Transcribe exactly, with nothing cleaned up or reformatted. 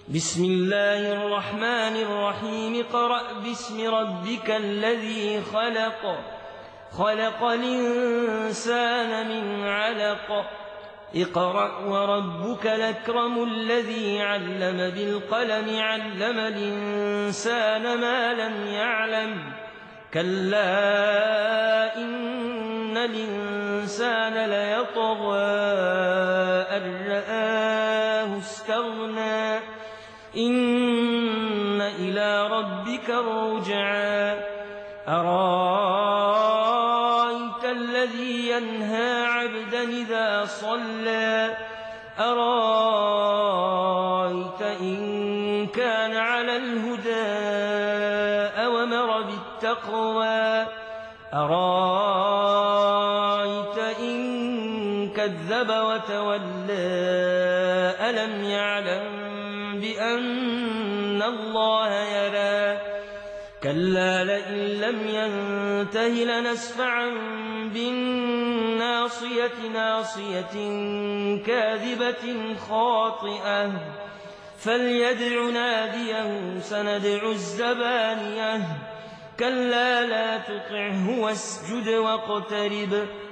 بسم الله الرحمن الرحيم قرأ باسم ربك الذي خلق خلق الإنسان من علق اقرأ وربك الأكرم الذي علم بالقلم علم الإنسان ما لم يعلم كلا إن الإنسان ليطغى أن رآه استغنى إن إلى ربك الرجعى أرأيت الذي ينهى عبدا إذا صلى أرأيت إن كان على الهدى أومر بالتقوى أرأيت إن كذب وتولى ألم يعلم بأن الله يرى كلا لئن لم ينته لنسفعا بالناصية ناصية كاذبة خاطئة فليدع ناديه سندع الزبانية كلا لا تطعه واسجد واقترب